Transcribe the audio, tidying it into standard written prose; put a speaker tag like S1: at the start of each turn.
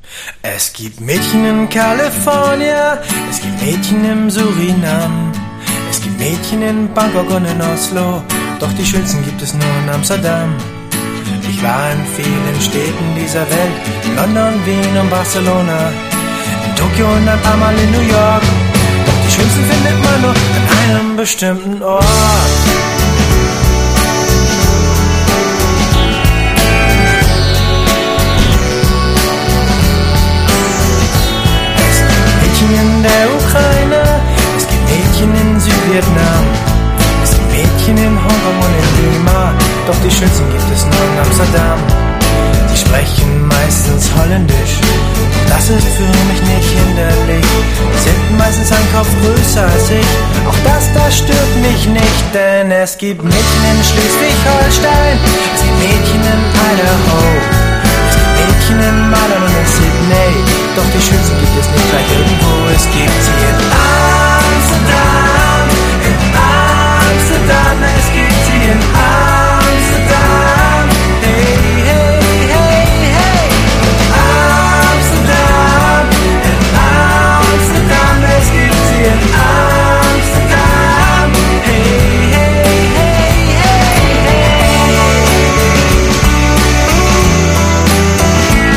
S1: Es gibt Mädchen in Kalifornien, es gibt Mädchen im Surinam, es gibt Mädchen in Bangkok und in Oslo, doch die schönsten gibt es nur in Amsterdam. Ich war in vielen Städten dieser Welt, in London, Wien und Barcelona, in Tokio und ein paar Mal in New York, doch die schönsten findet man nur an einem bestimmten Ort. In der Ukraine, es gibt Mädchen in Südvietnam, es gibt Mädchen in Hongkong und in Lima, doch die schönsten gibt es nur in Amsterdam. Sie sprechen meistens Holländisch, das ist für mich nicht hinderlich. Sie sind meistens ein Kopf größer als ich, auch das stört mich nicht, denn es gibt Mädchen in Schleswig-Holstein, es gibt Mädchen in Idaho, Mädchen in Mailand und in Sydney, doch die schönsten gibt es nicht gleich irgendwo. Es gibt